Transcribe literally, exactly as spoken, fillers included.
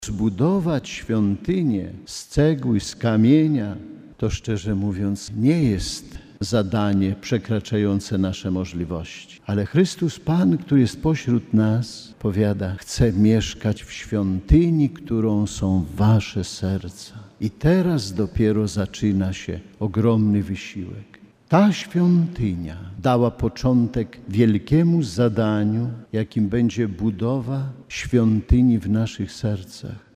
Zbudować świątynię z cegły, z kamienia, to szczerze mówiąc nie jest zadanie przekraczające nasze możliwości. Ale Chrystus Pan, który jest pośród nas, powiada, chce mieszkać w świątyni, którą są wasze serca. I teraz dopiero zaczyna się ogromny wysiłek. Ta świątynia dała początek wielkiemu zadaniu, jakim będzie budowa świątyni w naszych sercach.